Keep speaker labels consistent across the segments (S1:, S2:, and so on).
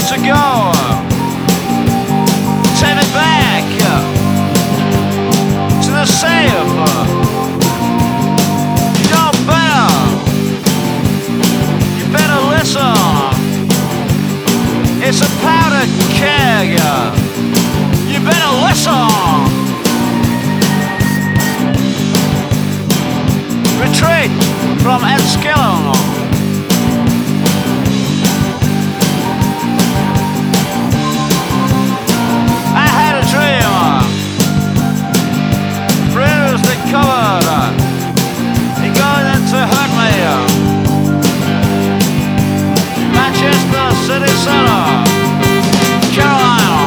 S1: to go. Take me back to the safe. You know better. You better listen. It's a powder keg. You better listen. Retreat from Enniskillen. I had a dream. Previously covered. He goes in to hurt me. Manchester City Center, Carolina.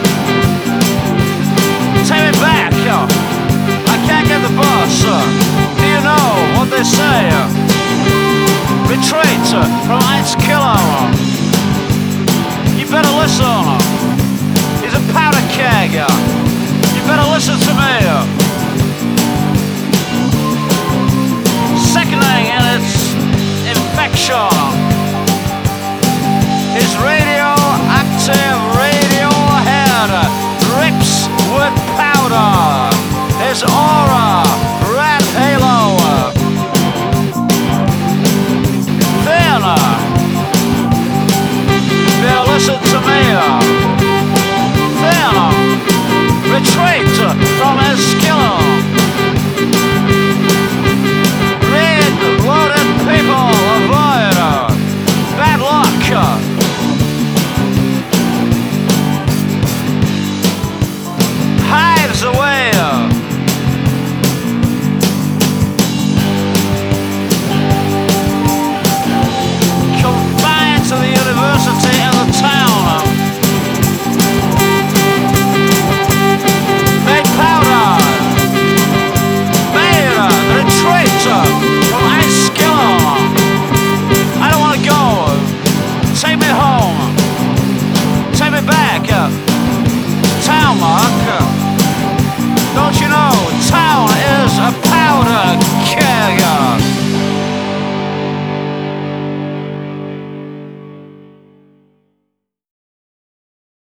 S1: Take me back. I can't get the bus. Do you know what they say? Retreat from Enniskillen. You better listen. He's a powder keg. You better listen to me. Sickening in its infection. His radioactive radiohead drips with powder. His aura, red halo. Then, better listen to me. Then, retreat from Enniskillen. Red-blooded people avoid bad luck.